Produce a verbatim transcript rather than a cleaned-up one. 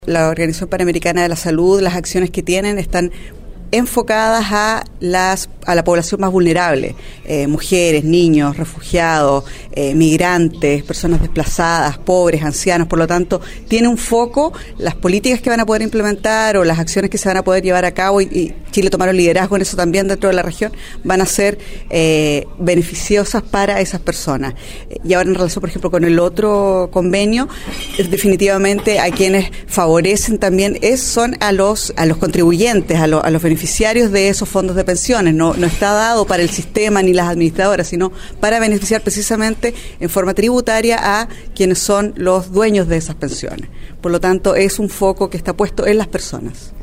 La Organización Panamericana de la Salud, las acciones que tienen están enfocadas a las a la población más vulnerable, eh, mujeres, niños, refugiados, eh, migrantes, personas desplazadas, pobres, ancianos. Por lo tanto, tiene un foco las políticas que van a poder implementar o las acciones que se van a poder llevar a cabo, y, y Chile tomaron liderazgo en eso también dentro de la región, van a ser eh, beneficiosas para esas personas. Y ahora en relación, por ejemplo, con el otro convenio, definitivamente a quienes favorecen también es, son a los a los contribuyentes, a, lo, a los beneficiarios de esos fondos de pensiones. No, no está dado para el sistema ni las administradoras, sino para beneficiar precisamente en forma tributaria a quienes son los dueños de esas pensiones. Por lo tanto, es un foco que está puesto en las personas.